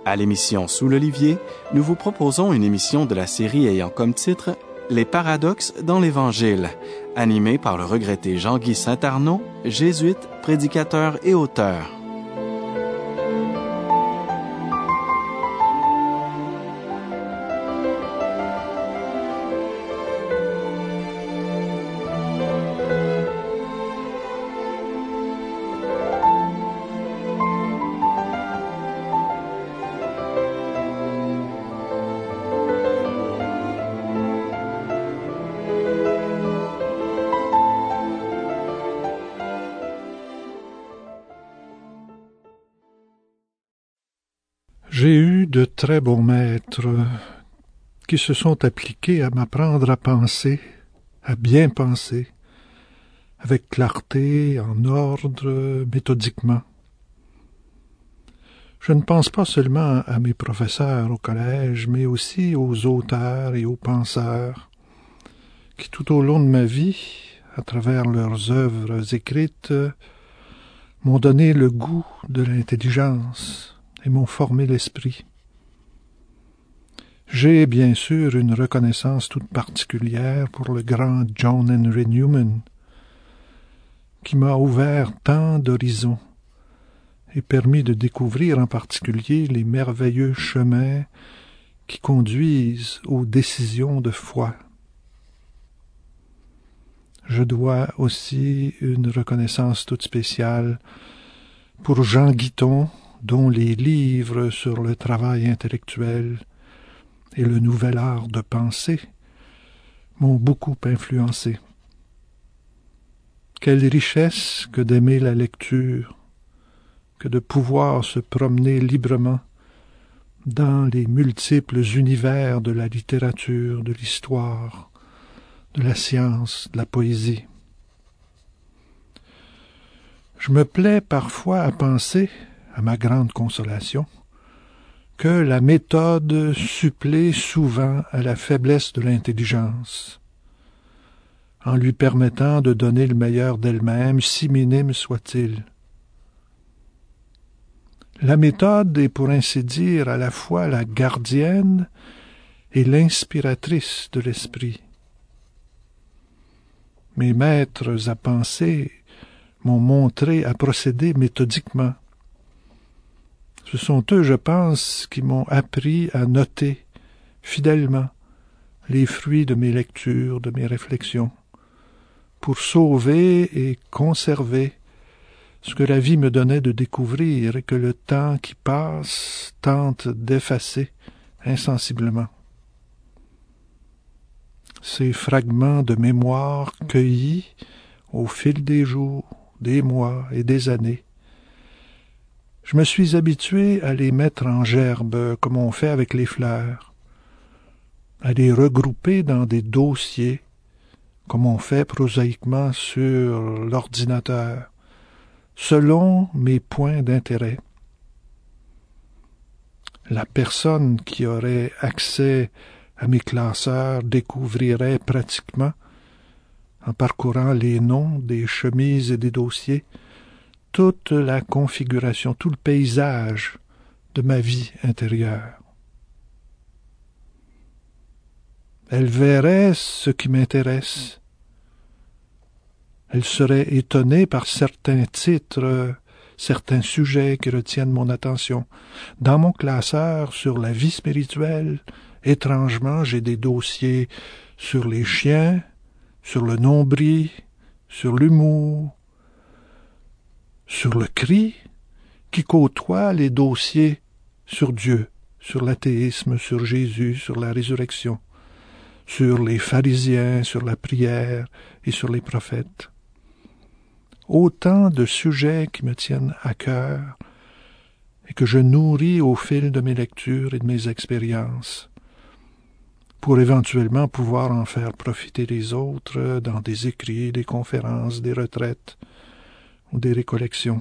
À l'émission Sous l'Olivier, nous vous proposons une émission de la série ayant comme titre « Les paradoxes dans l'Évangile », animée par le regretté Jean-Guy Saint-Arnaud, jésuite, prédicateur et auteur. J'ai eu de très bons maîtres qui se sont appliqués à m'apprendre à penser, à bien penser, avec clarté, en ordre, méthodiquement. Je ne pense pas seulement à mes professeurs au collège, mais aussi aux auteurs et aux penseurs qui, tout au long de ma vie, à travers leurs œuvres écrites, m'ont donné le goût de l'intelligence et m'ont formé l'esprit. J'ai bien sûr une reconnaissance toute particulière pour le grand John Henry Newman, qui m'a ouvert tant d'horizons et permis de découvrir en particulier les merveilleux chemins qui conduisent aux décisions de foi. Je dois aussi une reconnaissance toute spéciale pour Jean Guiton, dont les livres sur le travail intellectuel et le nouvel art de penser m'ont beaucoup influencé. Quelle richesse que d'aimer la lecture, que de pouvoir se promener librement dans les multiples univers de la littérature, de l'histoire, de la science, de la poésie. Je me plais parfois à penser, à ma grande consolation, que la méthode supplée souvent à la faiblesse de l'intelligence, en lui permettant de donner le meilleur d'elle-même, si minime soit-il. La méthode est pour ainsi dire à la fois la gardienne et l'inspiratrice de l'esprit. Mes maîtres à penser m'ont montré à procéder méthodiquement. Ce sont eux, je pense, qui m'ont appris à noter fidèlement les fruits de mes lectures, de mes réflexions, pour sauver et conserver ce que la vie me donnait de découvrir et que le temps qui passe tente d'effacer insensiblement. Ces fragments de mémoire cueillis au fil des jours, des mois et des années, je me suis habitué à les mettre en gerbe comme on fait avec les fleurs, à les regrouper dans des dossiers comme on fait prosaïquement sur l'ordinateur, selon mes points d'intérêt. La personne qui aurait accès à mes classeurs découvrirait pratiquement, en parcourant les noms des chemises et des dossiers, toute la configuration, tout le paysage de ma vie intérieure. Elle verrait ce qui m'intéresse. Elle serait étonnée par certains titres, certains sujets qui retiennent mon attention. Dans mon classeur sur la vie spirituelle, étrangement, j'ai des dossiers sur les chiens, sur le nombril, sur l'humour, sur le cri, qui côtoie les dossiers sur Dieu, sur l'athéisme, sur Jésus, sur la résurrection, sur les pharisiens, sur la prière et sur les prophètes. Autant de sujets qui me tiennent à cœur et que je nourris au fil de mes lectures et de mes expériences, pour éventuellement pouvoir en faire profiter les autres dans des écrits, des conférences, des retraites ou des récollections.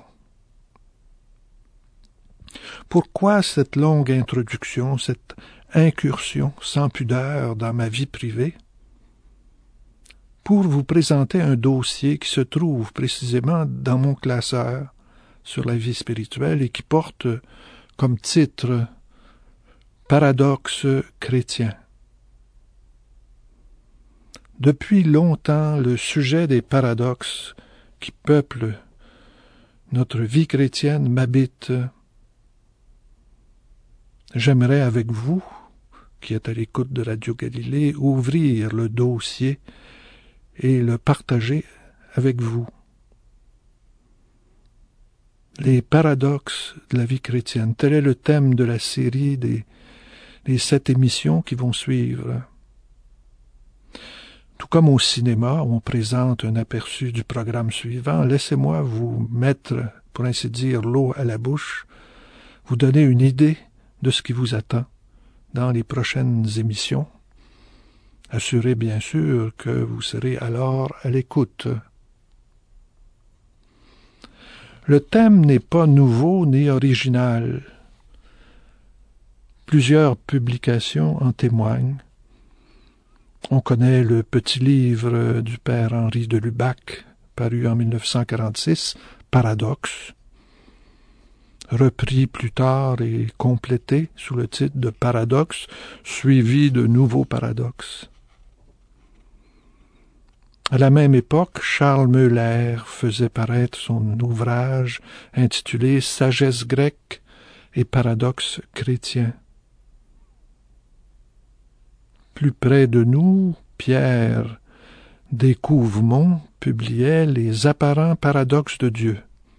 Pourquoi cette longue introduction, cette incursion sans pudeur dans ma vie privée? Pour vous présenter un dossier qui se trouve précisément dans mon classeur sur la vie spirituelle et qui porte comme titre paradoxe chrétien. Depuis longtemps, le sujet des paradoxes qui peuplent notre vie chrétienne m'habite. J'aimerais avec vous, qui êtes à l'écoute de Radio Galilée, ouvrir le dossier et le partager avec vous. Les paradoxes de la vie chrétienne, tel est le thème de la série des 7 émissions qui vont suivre. Tout comme au cinéma, on présente un aperçu du programme suivant, laissez-moi vous mettre, pour ainsi dire, l'eau à la bouche, vous donner une idée de ce qui vous attend dans les prochaines émissions. Assurez bien sûr que vous serez alors à l'écoute. Le thème n'est pas nouveau ni original. Plusieurs publications en témoignent. On connaît le petit livre du père Henri de Lubac, paru en 1946, Paradoxe, repris plus tard et complété sous le titre de Paradoxe, suivi de nouveaux paradoxes. À la même époque, Charles Meuler faisait paraître son ouvrage intitulé « Sagesse grecque et paradoxes chrétiens ». Plus près de nous, Pierre Descouvemont publiait « Les apparents paradoxes de Dieu ».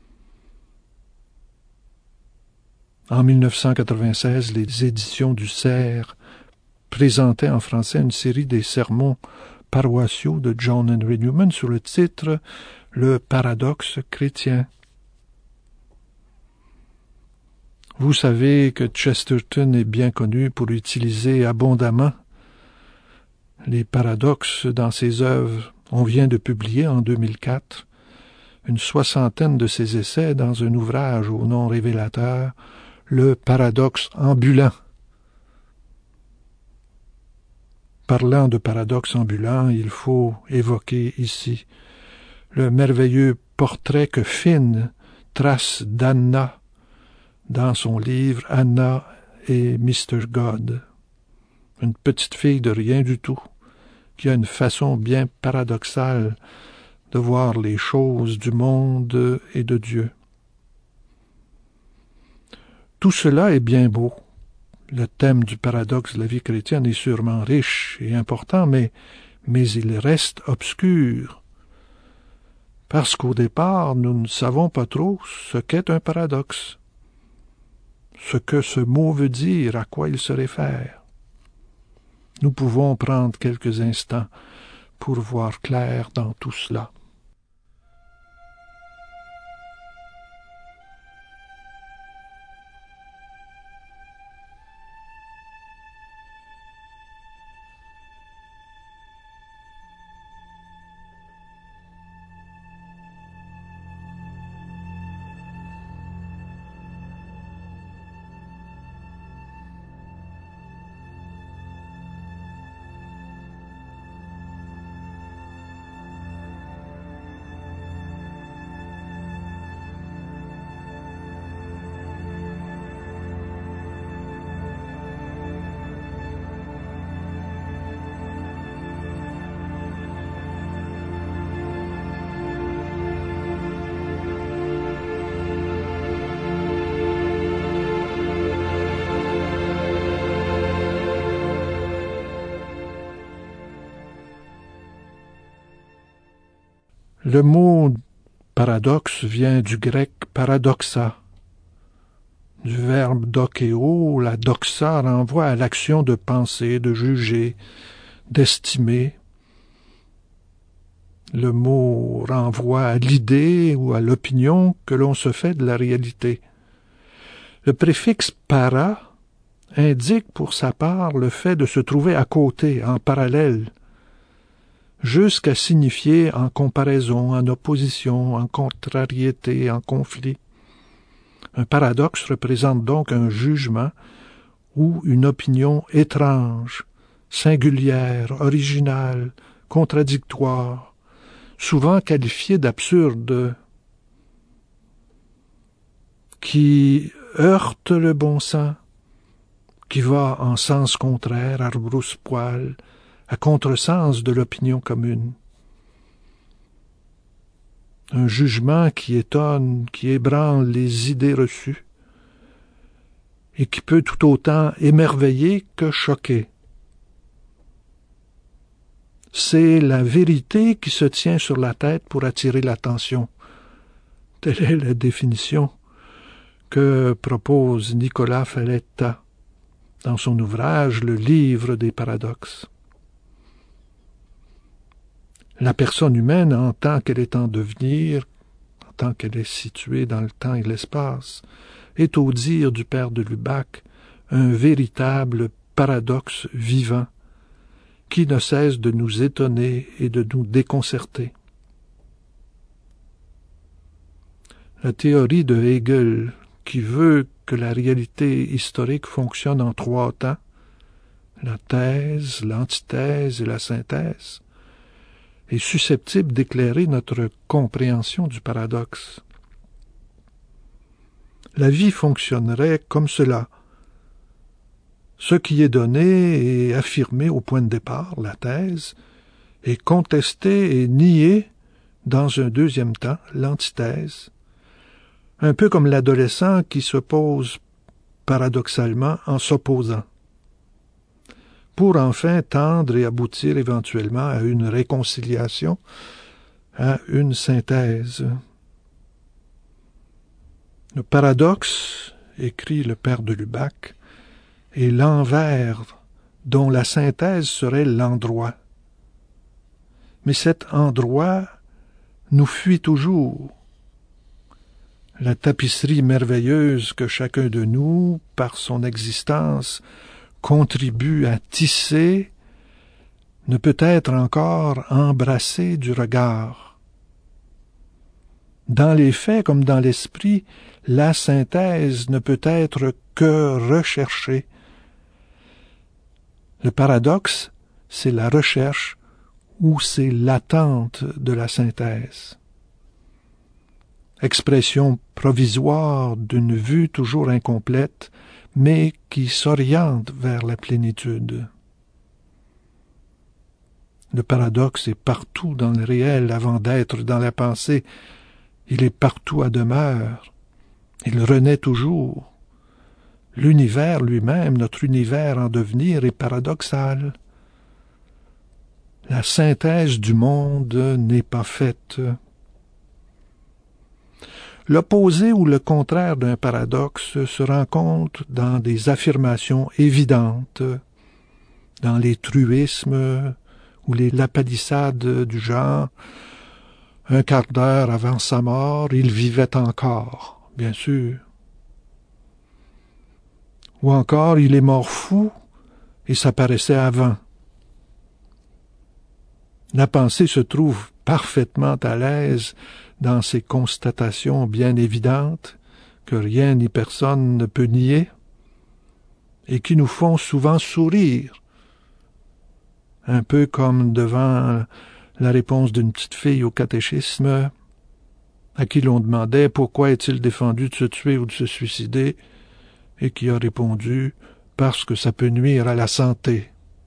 En 1996, les éditions du Cerf présentaient en français une série des sermons paroissiaux de John Henry Newman sous le titre « Le paradoxe chrétien ». Vous savez que Chesterton est bien connu pour utiliser abondamment les paradoxes dans ses œuvres. On vient de publier en 2004 une 60aine de ses essais dans un ouvrage au nom révélateur, Le paradoxe ambulant. Parlant de paradoxe ambulant, il faut évoquer ici le merveilleux portrait que Finn trace d'Anna dans son livre Anna et Mr. God. Une petite fille de rien du tout, qui a une façon bien paradoxale de voir les choses du monde et de Dieu. Tout cela est bien beau. Le thème du paradoxe de la vie chrétienne est sûrement riche et important, mais il reste obscur. Parce qu'au départ, nous ne savons pas trop ce qu'est un paradoxe, ce que ce mot veut dire, à quoi il se réfère. Nous pouvons prendre quelques instants pour voir clair dans tout cela. Le mot paradoxe vient du grec paradoxa. Du verbe dokeo, la doxa renvoie à l'action de penser, de juger, d'estimer. Le mot renvoie à l'idée ou à l'opinion que l'on se fait de la réalité. Le préfixe para indique pour sa part le fait de se trouver à côté, en parallèle, jusqu'à signifier en comparaison, en opposition, en contrariété, en conflit. Un paradoxe représente donc un jugement ou une opinion étrange, singulière, originale, contradictoire, souvent qualifiée d'absurde, qui heurte le bon sens, qui va en sens contraire, à rebrousse-poil, à contresens de l'opinion commune. Un jugement qui étonne, qui ébranle les idées reçues, et qui peut tout autant émerveiller que choquer. C'est la vérité qui se tient sur la tête pour attirer l'attention. Telle est la définition que propose Nicolas Falletta dans son ouvrage « Le livre des paradoxes ». La personne humaine, en tant qu'elle est en devenir, en tant qu'elle est située dans le temps et l'espace, est, au dire du père de Lubac, un véritable paradoxe vivant qui ne cesse de nous étonner et de nous déconcerter. La théorie de Hegel, qui veut que la réalité historique fonctionne en 3 temps, la thèse, l'antithèse et la synthèse, est susceptible d'éclairer notre compréhension du paradoxe. La vie fonctionnerait comme cela. Ce qui est donné et affirmé au point de départ, la thèse, est contesté et nié dans un deuxième temps, l'antithèse, un peu comme l'adolescent qui s'oppose paradoxalement en s'opposant, pour enfin tendre et aboutir éventuellement à une réconciliation, à une synthèse. Le paradoxe, écrit le père de Lubac, est l'envers dont la synthèse serait l'endroit. Mais cet endroit nous fuit toujours. La tapisserie merveilleuse que chacun de nous, par son existence, contribue à tisser, ne peut être encore embrassée du regard. Dans les faits comme dans l'esprit, la synthèse ne peut être que recherchée. Le paradoxe, c'est la recherche ou c'est l'attente de la synthèse. Expression provisoire d'une vue toujours incomplète, mais qui s'oriente vers la plénitude. Le paradoxe est partout dans le réel avant d'être dans la pensée. Il est partout à demeure. Il renaît toujours. L'univers lui-même, notre univers en devenir, est paradoxal. La synthèse du monde n'est pas faite. L'opposé ou le contraire d'un paradoxe se rencontre dans des affirmations évidentes, dans les truismes ou les lapalissades du genre « un quart d'heure avant sa mort, il vivait encore », bien sûr. Ou encore « il est mort fou et ça paraissait avant ». La pensée se trouve parfaitement à l'aise dans ces constatations bien évidentes que rien ni personne ne peut nier et qui nous font souvent sourire, un peu comme devant la réponse d'une petite fille au catéchisme à qui l'on demandait pourquoi est-il défendu de se tuer ou de se suicider et qui a répondu parce que ça peut nuire à la santé.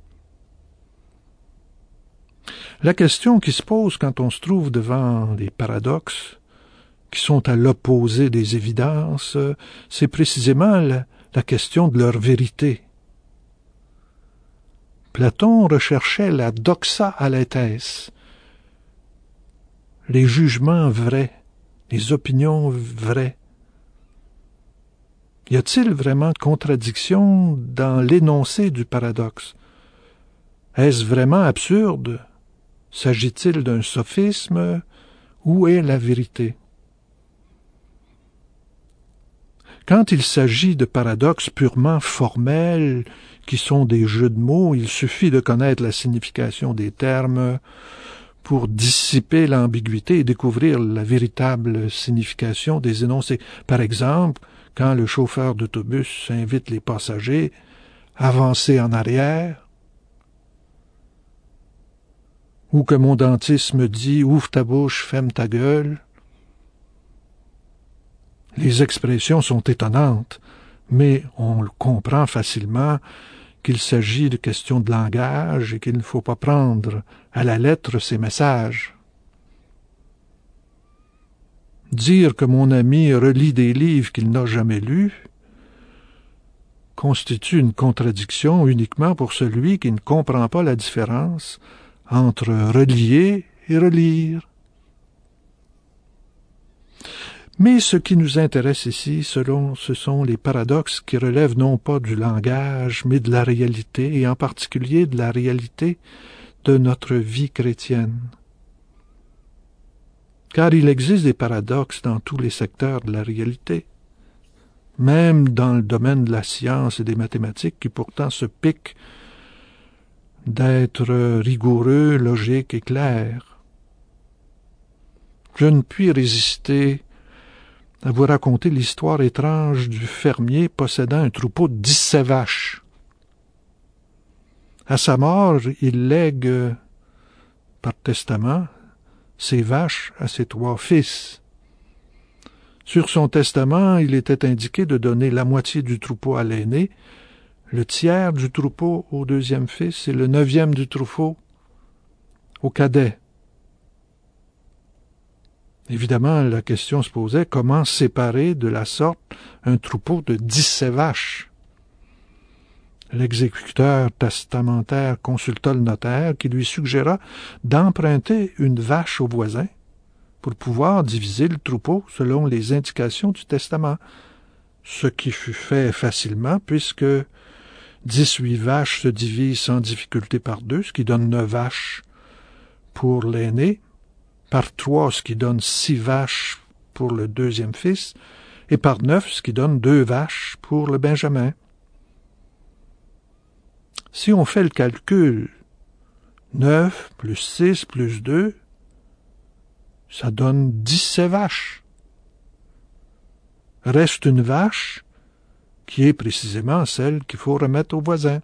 La question qui se pose quand on se trouve devant des paradoxes qui sont à l'opposé des évidences, c'est précisément la question de leur vérité. Platon recherchait la doxa aletheis, les jugements vrais, les opinions vraies. Y a-t-il vraiment contradiction dans l'énoncé du paradoxe? Est-ce vraiment absurde? S'agit-il d'un sophisme? Où est la vérité? Quand il s'agit de paradoxes purement formels, qui sont des jeux de mots, il suffit de connaître la signification des termes pour dissiper l'ambiguïté et découvrir la véritable signification des énoncés. Par exemple, quand le chauffeur d'autobus invite les passagers à avancer en arrière, ou que mon dentiste me dit « ouvre ta bouche, ferme ta gueule », les expressions sont étonnantes, mais on comprend facilement qu'il s'agit de questions de langage et qu'il ne faut pas prendre à la lettre ces messages. Dire que mon ami relit des livres qu'il n'a jamais lus constitue une contradiction uniquement pour celui qui ne comprend pas la différence entre relier et relire. Mais ce qui nous intéresse ici, ce sont les paradoxes qui relèvent non pas du langage, mais de la réalité, et en particulier de la réalité de notre vie chrétienne. Car il existe des paradoxes dans tous les secteurs de la réalité, même dans le domaine de la science et des mathématiques, qui pourtant se piquent d'être rigoureux, logiques et clairs. Je ne puis résister à vous raconter l'histoire étrange du fermier possédant un troupeau de 17 vaches. À sa mort, il lègue par testament ses vaches à ses 3 fils. Sur son testament, il était indiqué de donner la moitié du troupeau à l'aîné, le tiers du troupeau au 2e fils et le 9e du troupeau au cadet. Évidemment, la question se posait comment séparer de la sorte un troupeau de 17 vaches. L'exécuteur testamentaire consulta le notaire qui lui suggéra d'emprunter une vache au voisin pour pouvoir diviser le troupeau selon les indications du testament, ce qui fut fait facilement puisque 18 vaches se divisent sans difficulté par 2, ce qui donne 9 vaches pour l'aîné, par 3, ce qui donne 6 vaches pour le 2e fils, et par 9, ce qui donne 2 vaches pour le benjamin. Si on fait le calcul, 9 plus 6 plus 2, ça donne 17 vaches. Reste une vache qui est précisément celle qu'il faut remettre au voisin.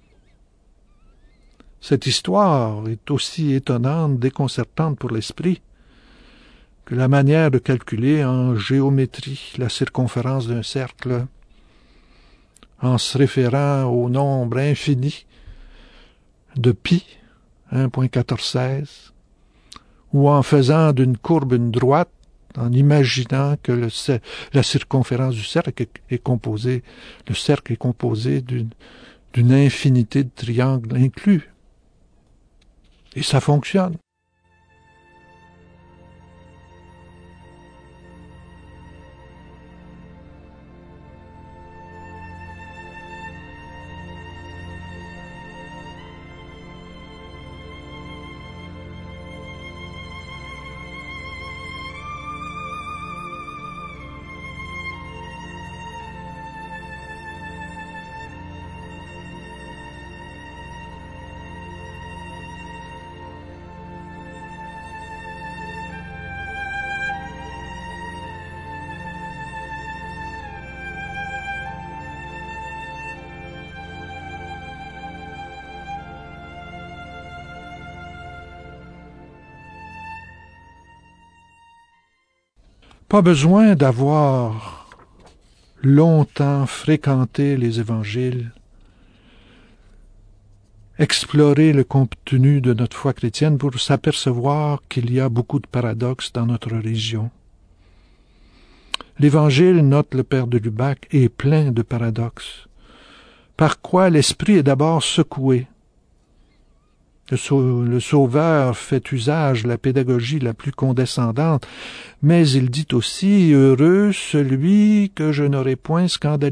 Cette histoire est aussi étonnante, déconcertante pour l'esprit, que la manière de calculer en géométrie la circonférence d'un cercle, en se référant au nombre infini de pi, 1.1416, ou en faisant d'une courbe une droite, en imaginant que la circonférence du cercle est composée, le cercle est composé d'une infinité de triangles inclus. Et ça fonctionne. Pas besoin d'avoir longtemps fréquenté les évangiles, exploré le contenu de notre foi chrétienne pour s'apercevoir qu'il y a beaucoup de paradoxes dans notre religion. L'Évangile, note le père de Lubac, est plein de paradoxes, par quoi l'esprit est d'abord secoué. Le Sauveur fait usage de la pédagogie la plus condescendante, mais il dit aussi « Heureux celui que je n'aurai point scandalisé ».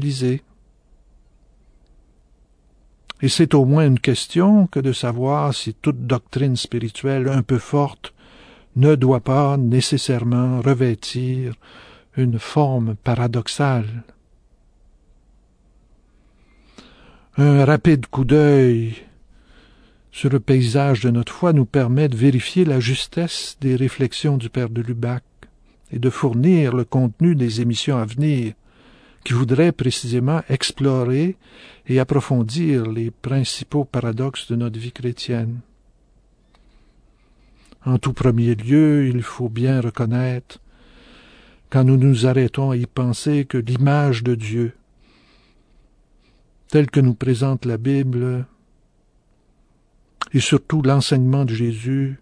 Et c'est au moins une question que de savoir si toute doctrine spirituelle un peu forte ne doit pas nécessairement revêtir une forme paradoxale. Un rapide coup d'œil sur le paysage de notre foi nous permet de vérifier la justesse des réflexions du père de Lubac et de fournir le contenu des émissions à venir qui voudraient précisément explorer et approfondir les principaux paradoxes de notre vie chrétienne. En tout premier lieu, il faut bien reconnaître, quand nous nous arrêtons à y penser, que l'image de Dieu tel que nous présente la Bible, et surtout l'enseignement de Jésus,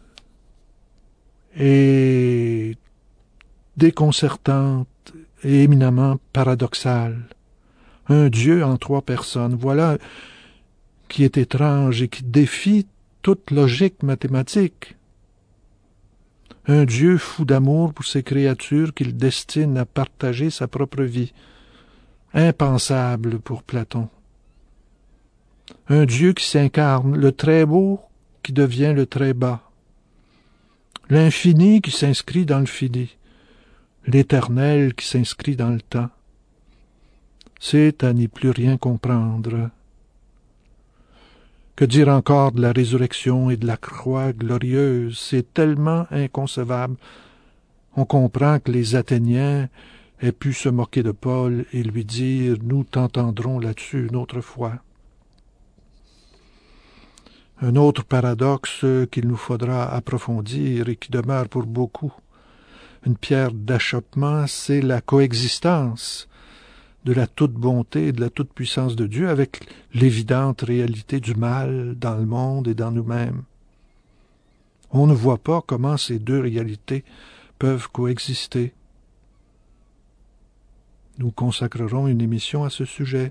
est déconcertante et éminemment paradoxale. Un Dieu en 3 personnes, voilà qui est étrange et qui défie toute logique mathématique. Un Dieu fou d'amour pour ses créatures qu'il destine à partager sa propre vie. Impensable pour Platon. Un Dieu qui s'incarne, le très beau qui devient le très bas. L'infini qui s'inscrit dans le fini. L'éternel qui s'inscrit dans le temps. C'est à n'y plus rien comprendre. Que dire encore de la résurrection et de la croix glorieuse? C'est tellement inconcevable. On comprend que les Athéniens aient pu se moquer de Paul et lui dire « Nous t'entendrons là-dessus une autre fois ». Un autre paradoxe qu'il nous faudra approfondir et qui demeure pour beaucoup une pierre d'achoppement, c'est la coexistence de la toute-bonté et de la toute-puissance de Dieu avec l'évidente réalité du mal dans le monde et dans nous-mêmes. On ne voit pas comment ces deux réalités peuvent coexister. Nous consacrerons une émission à ce sujet.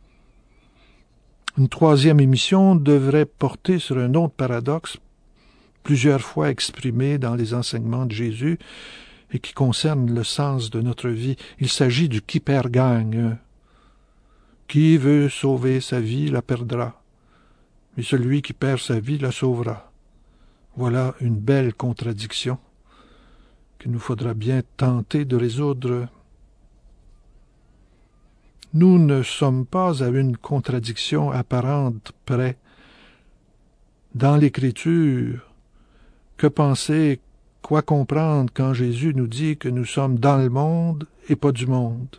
Une 3e émission devrait porter sur un autre paradoxe, plusieurs fois exprimé dans les enseignements de Jésus, et qui concerne le sens de notre vie. Il s'agit du qui perd gagne. Qui veut sauver sa vie la perdra, mais celui qui perd sa vie la sauvera. Voilà une belle contradiction qu'il nous faudra bien tenter de résoudre. Nous ne sommes pas à une contradiction apparente près. Dans l'Écriture, que penser, quoi comprendre quand Jésus nous dit que nous sommes dans le monde et pas du monde?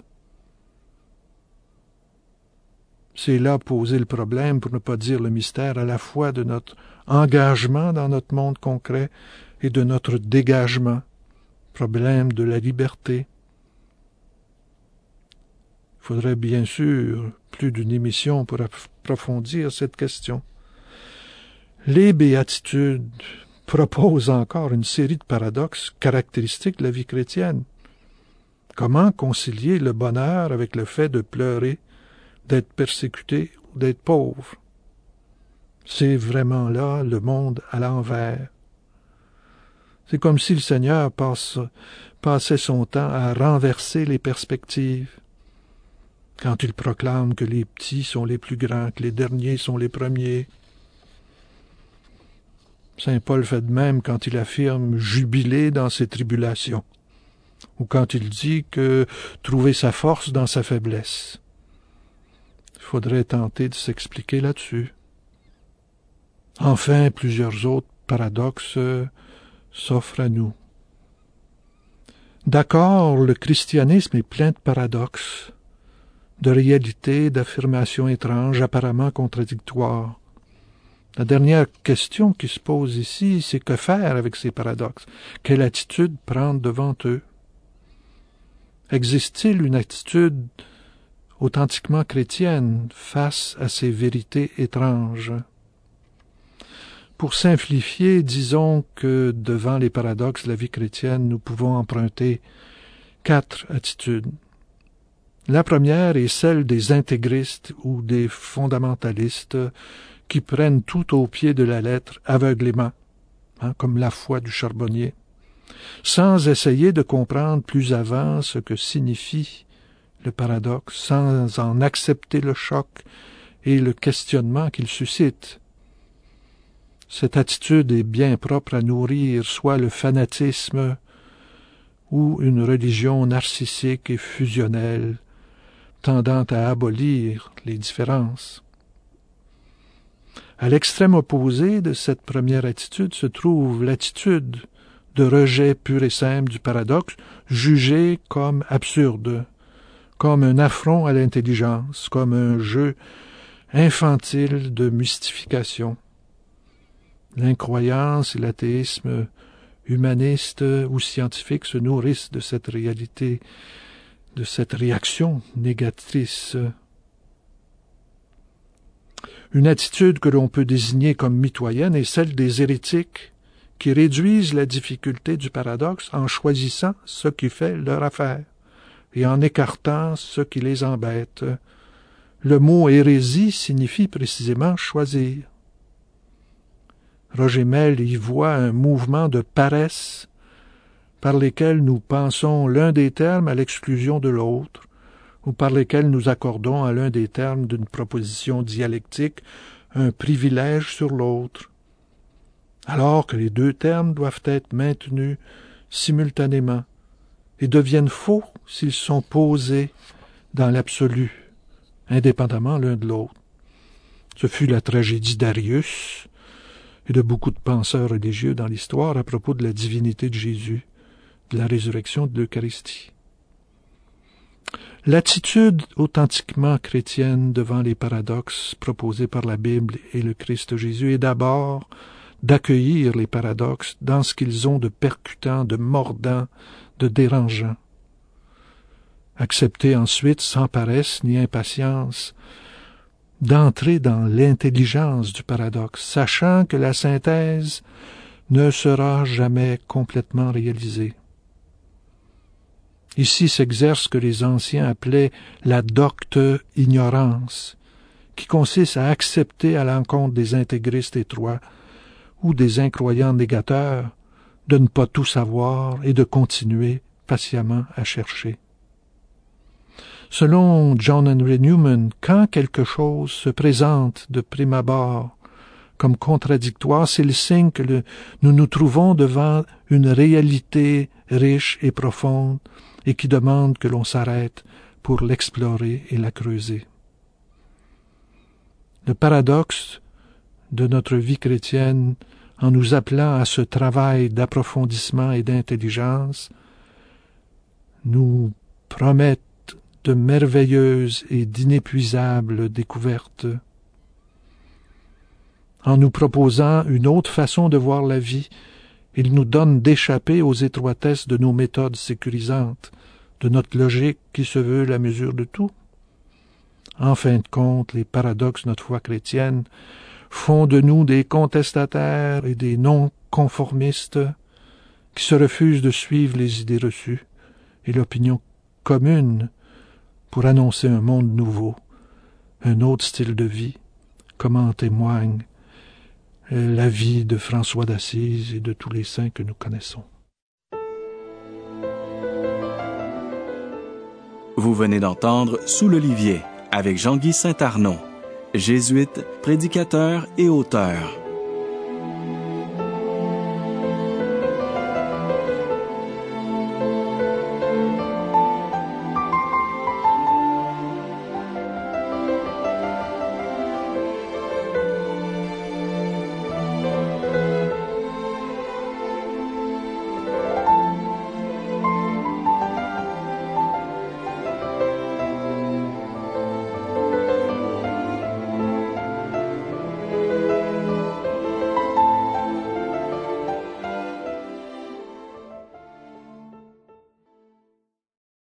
C'est là poser le problème, pour ne pas dire le mystère, à la fois de notre engagement dans notre monde concret et de notre dégagement, problème de la liberté. Il faudrait bien sûr plus d'une émission pour approfondir cette question. Les béatitudes propose encore une série de paradoxes caractéristiques de la vie chrétienne. Comment concilier le bonheur avec le fait de pleurer, d'être persécuté ou d'être pauvre? C'est vraiment là le monde à l'envers. C'est comme si le Seigneur passait son temps à renverser les perspectives. Quand il proclame que les petits sont les plus grands, que les derniers sont les premiers. Saint Paul fait de même quand il affirme jubiler dans ses tribulations, ou quand il dit que trouver sa force dans sa faiblesse. Il faudrait tenter de s'expliquer là-dessus. Enfin, plusieurs autres paradoxes s'offrent à nous. D'accord, le christianisme est plein de paradoxes, de réalités, d'affirmations étranges, apparemment contradictoires. La dernière question qui se pose ici, c'est que faire avec ces paradoxes? Quelle attitude prendre devant eux? Existe-t-il une attitude authentiquement chrétienne face à ces vérités étranges? Pour simplifier, disons que devant les paradoxes de la vie chrétienne, nous pouvons emprunter 4 attitudes. La première est celle des intégristes ou des fondamentalistes qui prennent tout au pied de la lettre aveuglément, comme la foi du charbonnier, sans essayer de comprendre plus avant ce que signifie le paradoxe, sans en accepter le choc et le questionnement qu'il suscite. Cette attitude est bien propre à nourrir soit le fanatisme ou une religion narcissique et fusionnelle, tendant à abolir les différences. À l'extrême opposé de cette première attitude se trouve l'attitude de rejet pur et simple du paradoxe, jugé comme absurde, comme un affront à l'intelligence, comme un jeu infantile de mystification. L'incroyance et l'athéisme humaniste ou scientifique se nourrissent de cette réalité, de cette réaction négatrice. Une attitude que l'on peut désigner comme mitoyenne est celle des hérétiques qui réduisent la difficulté du paradoxe en choisissant ce qui fait leur affaire et en écartant ce qui les embête. Le mot hérésie signifie précisément choisir. Roger Mell y voit un mouvement de paresse par lesquels nous pensons l'un des termes à l'exclusion de l'autre, ou par lesquels nous accordons à l'un des termes d'une proposition dialectique un privilège sur l'autre, alors que les deux termes doivent être maintenus simultanément et deviennent faux s'ils sont posés dans l'absolu, indépendamment l'un de l'autre. Ce fut la tragédie d'Arius et de beaucoup de penseurs religieux dans l'histoire à propos de la divinité de Jésus, de la résurrection de l'Eucharistie. L'attitude authentiquement chrétienne devant les paradoxes proposés par la Bible et le Christ Jésus est d'abord d'accueillir les paradoxes dans ce qu'ils ont de percutant, de mordant, de dérangeant. Accepter ensuite, sans paresse ni impatience, d'entrer dans l'intelligence du paradoxe, sachant que la synthèse ne sera jamais complètement réalisée. Ici s'exerce ce que les anciens appelaient la docte ignorance, qui consiste à accepter à l'encontre des intégristes étroits ou des incroyants négateurs de ne pas tout savoir et de continuer patiemment à chercher. Selon John Henry Newman, quand quelque chose se présente de prime abord comme contradictoire, c'est le signe que nous nous trouvons devant une réalité riche et profonde et qui demande que l'on s'arrête pour l'explorer et la creuser. Le paradoxe de notre vie chrétienne, en nous appelant à ce travail d'approfondissement et d'intelligence, nous promettent de merveilleuses et d'inépuisables découvertes. En nous proposant une autre façon de voir la vie, il nous donne d'échapper aux étroitesses de nos méthodes sécurisantes, de notre logique qui se veut la mesure de tout. En fin de compte, les paradoxes de notre foi chrétienne font de nous des contestataires et des non-conformistes qui se refusent de suivre les idées reçues et l'opinion commune pour annoncer un monde nouveau, un autre style de vie, comme en témoigne la vie de François d'Assise et de tous les saints que nous connaissons. Vous venez d'entendre Sous l'Olivier avec Jean-Guy Saint-Arnaud, jésuite, prédicateur et auteur.